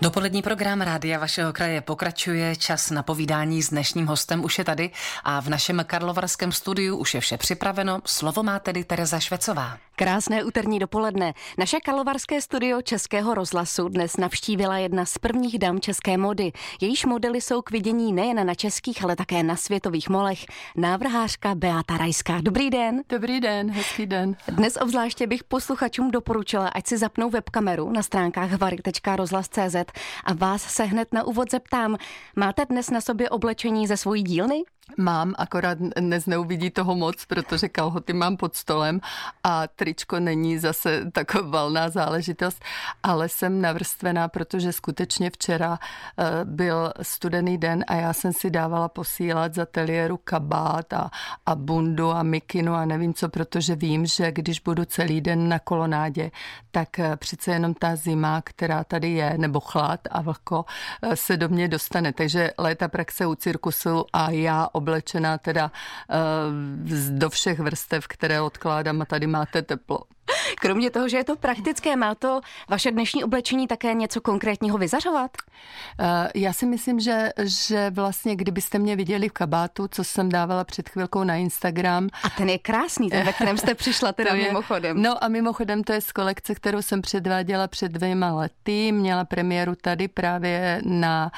Dopolední program Rádia vašeho kraje pokračuje, čas na povídání s dnešním hostem už je tady a v našem karlovarském studiu už je vše připraveno. Slovo má tedy Tereza Švecová. Krásné úterní dopoledne. Naše karlovarské studio Českého rozhlasu dnes navštívila jedna z prvních dam české mody. Jejíž modely jsou k vidění nejen na českých, ale také na světových molech. Návrhářka Beata Rajská. Dobrý den. Dobrý den, hezký den. Dnes obzvláště bych posluchačům doporučila, ať si zapnou webkameru na stránkách hvar.rozhlas.cz a vás se hned na úvod zeptám, máte dnes na sobě oblečení ze svojí dílny? Mám, akorát dnes neuvidí toho moc, protože kalhoty mám pod stolem a tričko není zase taková valná záležitost, ale jsem navrstvená, protože skutečně včera byl studený den a já jsem si dávala posílat z ateliéru kabát a bundu a mikinu a nevím co, protože vím, že když budu celý den na kolonádě, tak přece jenom ta zima, která tady je, nebo chlad a vlhko se do mě dostane. Takže léta praxe u cirkusu a já oblečená teda do všech vrstev, které odkládám a tady máte teplo. Kromě toho, že je to praktické, má to vaše dnešní oblečení také něco konkrétního vyzařovat? Já si myslím, že vlastně, kdybyste mě viděli v kabátu, co jsem dávala před chvilkou na Instagram. A ten je krásný, ten, ve kterém jste přišla teda mimochodem. No a mimochodem to je z kolekce, kterou jsem předváděla před 2 lety. Měla premiéru tady právě na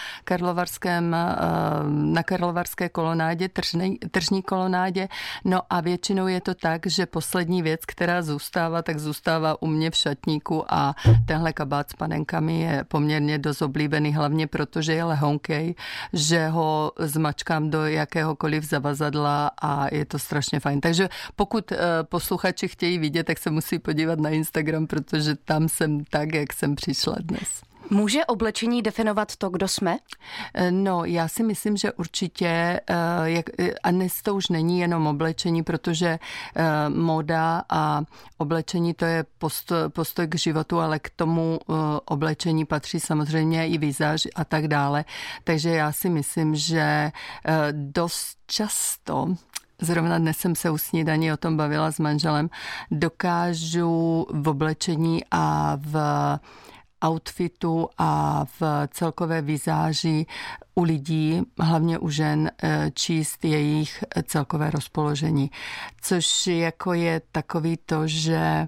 karlovarské kolonádě, tržní kolonádě. No a většinou je to tak, že poslední věc, která zůstává, tak zůstává u mě v šatníku a tenhle kabát s panenkami je poměrně dost oblíbený, hlavně protože je lehonkej, že ho zmačkám do jakéhokoliv zavazadla a je to strašně fajn. Takže pokud posluchači chtějí vidět, tak se musí podívat na Instagram, protože tam jsem tak, jak jsem přišla dnes. Může oblečení definovat to, kdo jsme? No, já si myslím, že určitě, a dnes to už není jenom oblečení, protože móda a oblečení to je postoj k životu, ale k tomu oblečení patří samozřejmě i vizáž a tak dále. Takže já si myslím, že dost často, zrovna dnes jsem se u snídaní o tom bavila s manželem, dokážu v oblečení a v outfitu a v celkové vizáži u lidí, hlavně u žen, číst jejich celkové rozpoložení. Což jako je takový to, že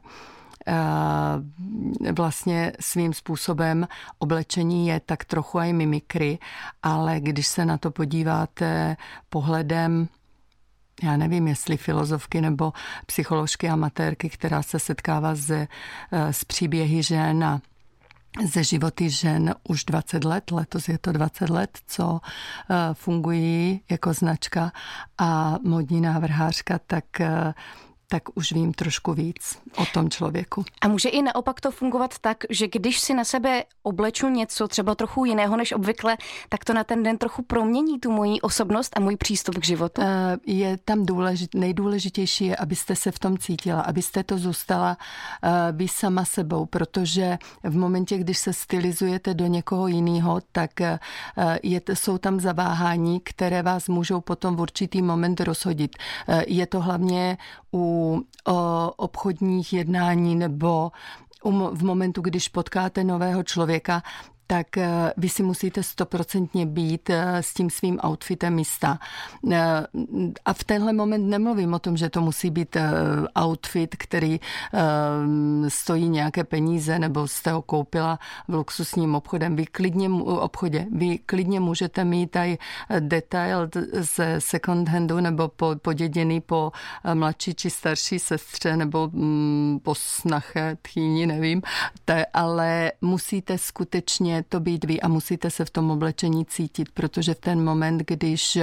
vlastně svým způsobem oblečení je tak trochu aj mimikry, ale když se na to podíváte pohledem, já nevím, jestli filozofky nebo psycholožky amatérky, která se setkává s příběhy žen a ze životy žen už 20 let, letos je to 20 let, co fungují jako značka a modní návrhářka, tak už vím trošku víc o tom člověku. A může i naopak to fungovat tak, že když si na sebe obleču něco třeba trochu jiného než obvykle, tak to na ten den trochu promění tu moji osobnost a můj přístup k životu? Je tam nejdůležitější je, abyste se v tom cítila, abyste to zůstala vy sama sebou, protože v momentě, když se stylizujete do někoho jiného, tak jsou tam zaváhání, které vás můžou potom v určitý moment rozhodit. Je to hlavně u obchodních jednání nebo v momentu, když potkáte nového člověka, tak vy si musíte 100% být s tím svým outfitem jistá. A v tenhle moment nemluvím o tom, že to musí být outfit, který stojí nějaké peníze, nebo jste ho koupila v luxusním obchodě. Vy klidně můžete mít aj detail ze second handu, nebo poděděný po mladší či starší sestře, nebo po snache, tchýni, nevím. Ale musíte skutečně to být vy a musíte se v tom oblečení cítit, protože v ten moment, když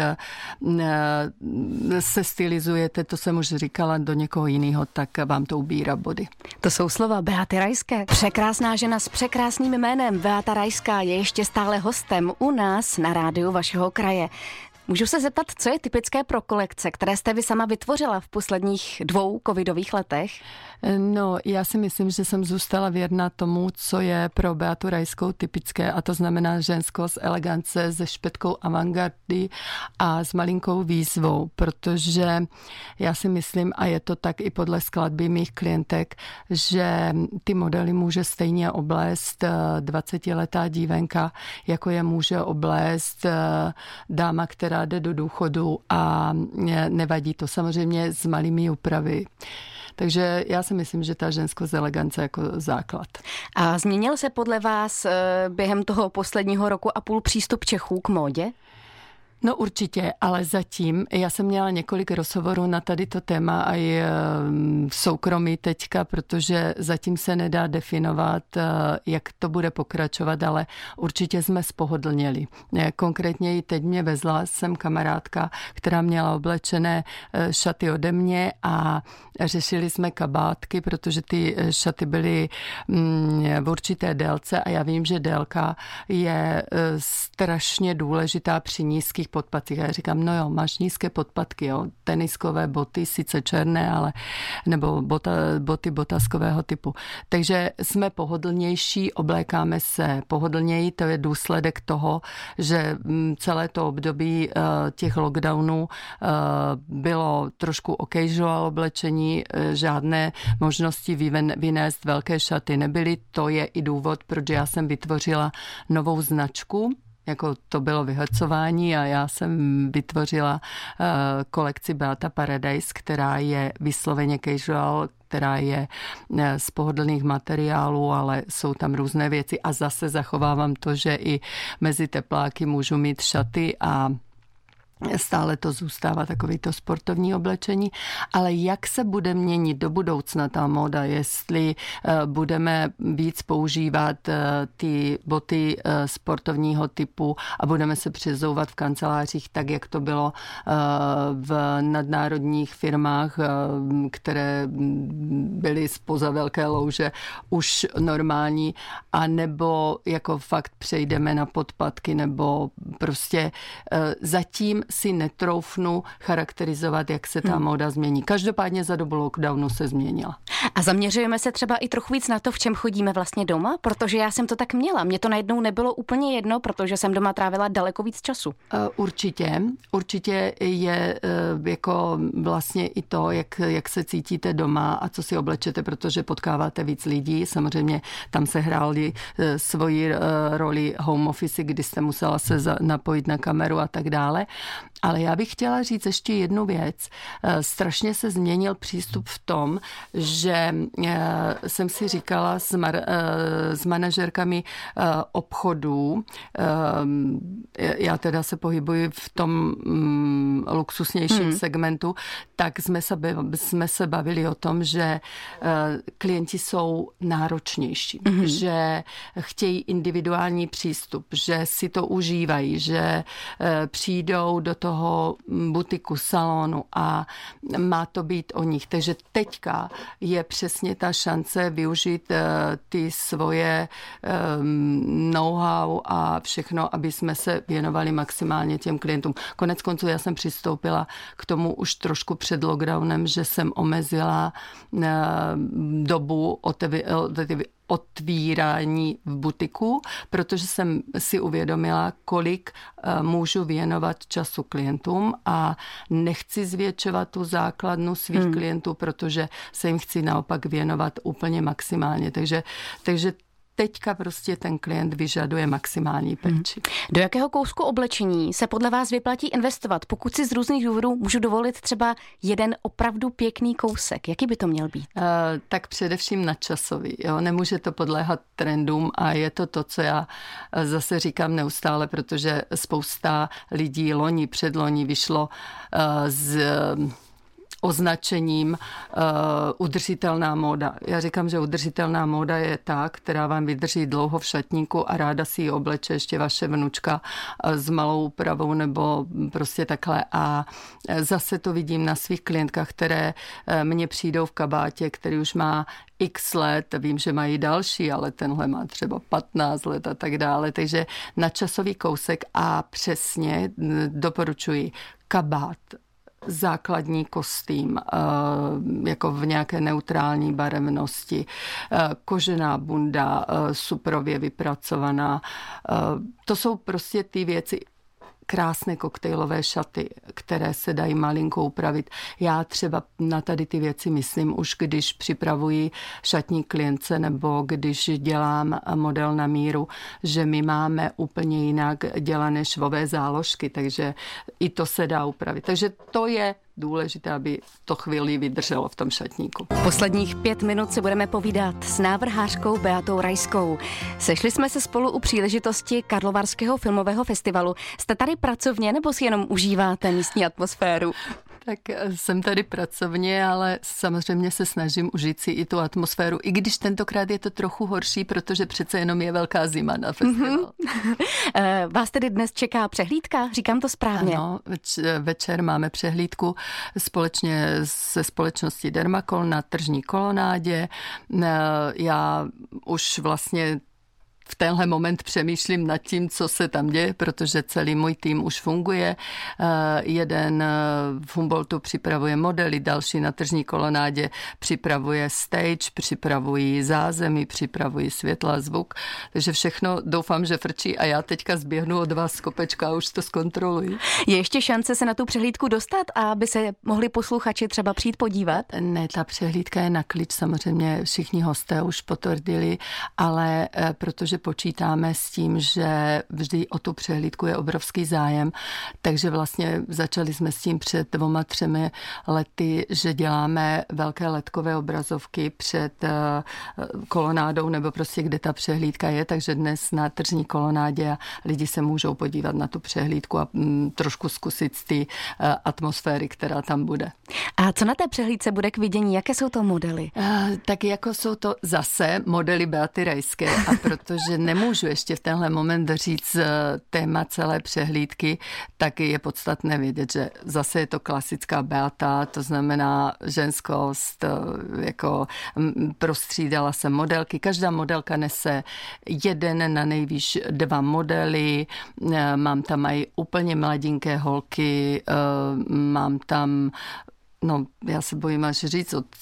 se stylizujete, to jsem už říkala, do někoho jiného, tak vám to ubírá body. To jsou slova Beaty Rajské. Překrásná žena s překrásným jménem Beata Rajská je ještě stále hostem u nás na rádiu vašeho kraje. Můžu se zeptat, co je typické pro kolekce, které jste vy sama vytvořila v posledních 2 covidových letech? No, já si myslím, že jsem zůstala věrná tomu, co je pro Beatu Rajskou typické, a to znamená ženskost, elegance se špetkou avantgardy a s malinkou výzvou, protože já si myslím, a je to tak i podle skladby mých klientek, že ty modely může stejně oblést 20letá dívenka, jako je může oblést dáma, která jde do důchodu, a nevadí to samozřejmě s malými úpravy. Takže já si myslím, že ta ženskost elegance jako základ. A změnil se podle vás během toho posledního roku a půl přístup Čechů k módě? No určitě, ale zatím, já jsem měla několik rozhovorů na tady to téma a i v soukromí teďka, protože zatím se nedá definovat, jak to bude pokračovat, ale určitě jsme spohodlněli. Konkrétně i teď mě vezla sem kamarádka, která měla oblečené šaty ode mě a řešili jsme kabátky, protože ty šaty byly v určité délce a já vím, že délka je strašně důležitá při nízkých podpatcích. A já říkám, no jo, máš nízké podpatky, jo, teniskové boty, sice černé, ale nebo boty botaskového typu. Takže jsme pohodlnější, oblékáme se pohodlněji, to je důsledek toho, že celé to období těch lockdownů bylo trošku occasional oblečení, žádné možnosti vynést velké šaty nebyly. To je i důvod, proč já jsem vytvořila novou značku, jako to bylo vyhrcování, a já jsem vytvořila kolekci Beata Paradise, která je vysloveně casual, která je z pohodlných materiálů, ale jsou tam různé věci a zase zachovávám to, že i mezi tepláky můžu mít šaty a stále to zůstává takovýto sportovní oblečení, ale jak se bude měnit do budoucna ta móda, jestli budeme víc používat ty boty sportovního typu a budeme se přezouvat v kancelářích tak, jak to bylo v nadnárodních firmách, které byly spoza velké louže už normální, a nebo jako fakt přejdeme na podpatky, nebo prostě zatím si netroufnu charakterizovat, jak se ta móda změní. Každopádně za dobu lockdownu se změnila. A zaměřujeme se třeba i trochu víc na to, v čem chodíme vlastně doma? Protože já jsem to tak měla. Mně to najednou nebylo úplně jedno, protože jsem doma trávila daleko víc času. Určitě je jako vlastně i to, jak se cítíte doma a co si oblečete, protože potkáváte víc lidí. Samozřejmě tam se hráli svoji roli home office, kdy jste musela se napojit na kameru a tak dále. Ale já bych chtěla říct ještě jednu věc. Strašně se změnil přístup v tom, že jsem si říkala s manažerkami obchodů, já teda se pohybuji v tom luxusnějším segmentu, tak jsme se bavili o tom, že klienti jsou náročnější, že chtějí individuální přístup, že si to užívají, že přijdou do toho butiku, salonu a má to být o nich. Takže teďka je přesně ta šance využít ty svoje know-how a všechno, aby jsme se věnovali maximálně těm klientům. Konec konců já jsem přistoupila k tomu už trošku před lockdownem, že jsem omezila dobu otvírání v butiku, protože jsem si uvědomila, kolik můžu věnovat času klientům a nechci zvětšovat tu základnu svých klientů, protože se jim chci naopak věnovat úplně maximálně. Takže teďka prostě ten klient vyžaduje maximální péči. Do jakého kousku oblečení se podle vás vyplatí investovat, pokud si z různých důvodů můžu dovolit třeba jeden opravdu pěkný kousek? Jaký by to měl být? Tak především nadčasový. Jo? Nemůže to podléhat trendům a je to, co já zase říkám neustále, protože spousta lidí předloni vyšlo z označením udržitelná móda. Já říkám, že udržitelná móda je ta, která vám vydrží dlouho v šatníku a ráda si ji obleče ještě vaše vnučka s malou úpravou nebo prostě takhle. A zase to vidím na svých klientkách, které mně přijdou v kabátě, který už má x let, vím, že mají další, ale tenhle má třeba 15 let a tak dále, takže na časový kousek a přesně doporučuji kabát, základní kostým, jako v nějaké neutrální barevnosti, kožená bunda, suprově vypracovaná. To jsou prostě ty věci, krásné koktejlové šaty, které se dají malinko upravit. Já třeba na tady ty věci myslím už, když připravuji šatní klientce nebo když dělám model na míru, že my máme úplně jinak dělané švové záložky, takže i to se dá upravit. Takže to je důležité, aby to chvíli vydrželo v tom šatníku. Posledních 5 minut si budeme povídat s návrhářkou Beatou Rajskou. Sešli jsme se spolu u příležitosti Karlovarského filmového festivalu. Jste tady pracovně nebo si jenom užíváte místní atmosféru? Tak jsem tady pracovně, ale samozřejmě se snažím užít si i tu atmosféru, i když tentokrát je to trochu horší, protože přece jenom je velká zima na festival. Vás tedy dnes čeká přehlídka? Říkám to správně. Ano, večer máme přehlídku společně se společností Dermacol na tržní kolonádě. Já už vlastně v tenhle moment přemýšlím nad tím, co se tam děje, protože celý můj tým už funguje. Jeden v Humboldtu připravuje modely, další na tržní kolonádě připravuje stage, připravují zázemí, připravují světla, zvuk. Takže všechno doufám, že frčí a já teďka zběhnu od vás z kopečka a už to zkontroluji. Je ještě šance se na tu přehlídku dostat a aby se mohli posluchači třeba přijít podívat? Ne, ta přehlídka je na klíč, samozřejmě všichni hosté už potvrdili, ale protože počítáme s tím, že vždy o tu přehlídku je obrovský zájem, takže vlastně začali jsme s tím před 2-3 lety, že děláme velké ledkové obrazovky před kolonádou nebo prostě kde ta přehlídka je, takže dnes na tržní kolonádě a lidi se můžou podívat na tu přehlídku a trošku zkusit z té atmosféry, která tam bude. A co na té přehlídce bude k vidění? Jaké jsou to modely? Tak jako jsou to zase modely Beaty Rajské a protože nemůžu ještě v tenhle moment říct téma celé přehlídky, tak je podstatné vědět, že zase je to klasická Beata, to znamená ženskost, jako prostřídala se modelky. Každá modelka nese jeden na nejvýš 2 modely, mám tam i úplně mladinké holky, mám tam já se bojím až říct od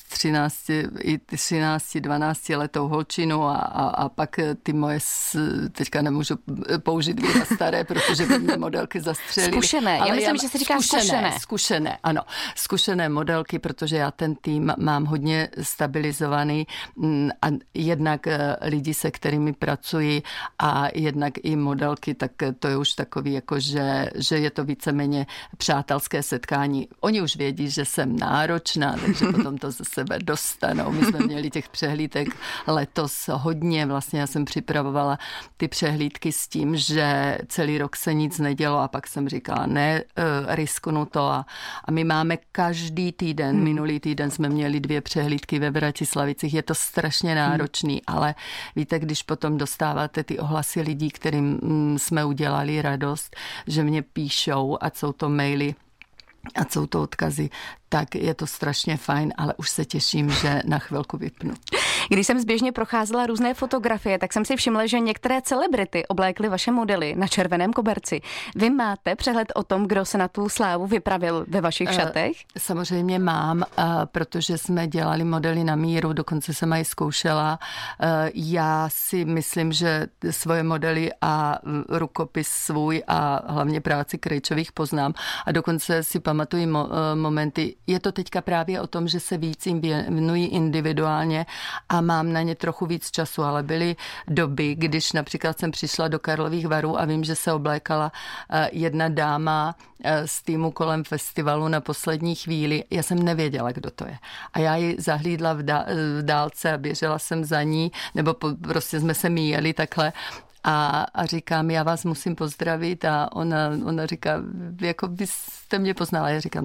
12 letou holčinu a pak ty moje, teďka nemůžu použít výraz staré, protože by mě modelky zastřelily. Zkušené, já myslím, že se říká zkušené, ano. Zkušené modelky, protože já ten tým mám hodně stabilizovaný a jednak lidi, se kterými pracuji a jednak i modelky, tak to je už takový, jako že je to víceméně přátelské setkání. Oni už vědí, že jsem náročná, takže potom to ze sebe dostanou. My jsme měli těch přehlídek letos hodně. Vlastně já jsem připravovala ty přehlídky s tím, že celý rok se nic nedělo a pak jsem říkala, ne, risknu to a my máme každý týden, minulý týden jsme měli 2 přehlídky ve Bratislavicích. Je to strašně náročný, ale víte, když potom dostáváte ty ohlasy lidí, kterým jsme udělali radost, že mě píšou, ať jsou to maily, a jsou to odkazy, tak je to strašně fajn, ale už se těším, že na chvilku vypnu. Když jsem zběžně procházela různé fotografie, tak jsem si všimla, že některé celebrity oblékly vaše modely na červeném koberci. Vy máte přehled o tom, kdo se na tu slávu vypravil ve vašich šatech? Samozřejmě mám, protože jsme dělali modely na míru, dokonce jsem je zkoušela. Já si myslím, že svoje modely a rukopis svůj a hlavně práci Krejčových poznám a dokonce si pamatuju momenty. Je to teďka právě o tom, že se víc jim věnují individuálně a mám na ně trochu víc času, ale byly doby, když například jsem přišla do Karlových Varů a vím, že se oblékala jedna dáma z týmu kolem festivalu na poslední chvíli. Já jsem nevěděla, kdo to je. A já ji zahlídla v dálce a běžela jsem za ní, nebo prostě jsme se míjeli takhle. A říkám, já vás musím pozdravit a ona říká, jako byste mě poznala. Já říkám, no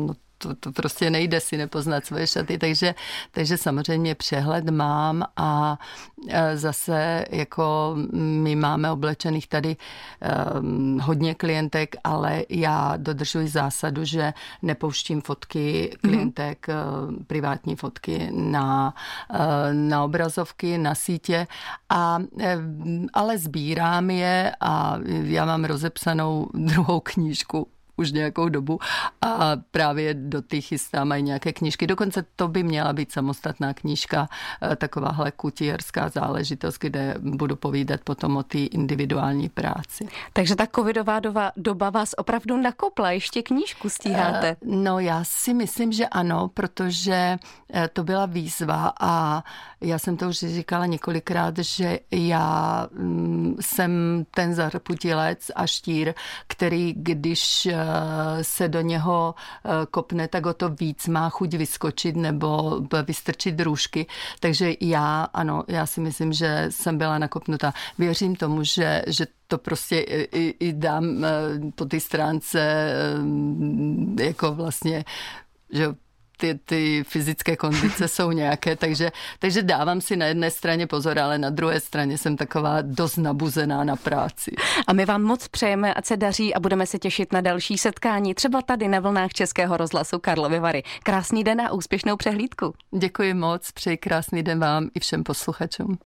to prostě nejde si nepoznat svoje šaty, takže samozřejmě přehled mám a zase jako my máme oblečených tady hodně klientek, ale já dodržuji zásadu, že nepouštím fotky klientek, privátní fotky na obrazovky, na sítě, ale sbírám je a já mám rozepsanou druhou knížku už nějakou dobu a právě do těch chystám i nějaké knížky. Dokonce to by měla být samostatná knížka, takováhle kutierská záležitost, kde budu povídat potom o té individuální práci. Takže ta covidová doba vás opravdu nakopla, ještě knížku stíháte? No já si myslím, že ano, protože to byla výzva a já jsem to už říkala několikrát, že já jsem ten zarputilec a štír, který když se do něho kopne, tak o to víc má chuť vyskočit nebo vystrčit růžky. Takže já si myslím, že jsem byla nakopnutá. Věřím tomu, že to prostě i dám po té stránce jako vlastně, že ty fyzické kondice jsou nějaké, takže dávám si na jedné straně pozor, ale na druhé straně jsem taková dost nabuzená na práci. A my vám moc přejeme, ať se daří a budeme se těšit na další setkání, třeba tady na vlnách Českého rozhlasu Karlovy Vary. Krásný den a úspěšnou přehlídku. Děkuji moc, přeji krásný den vám i všem posluchačům.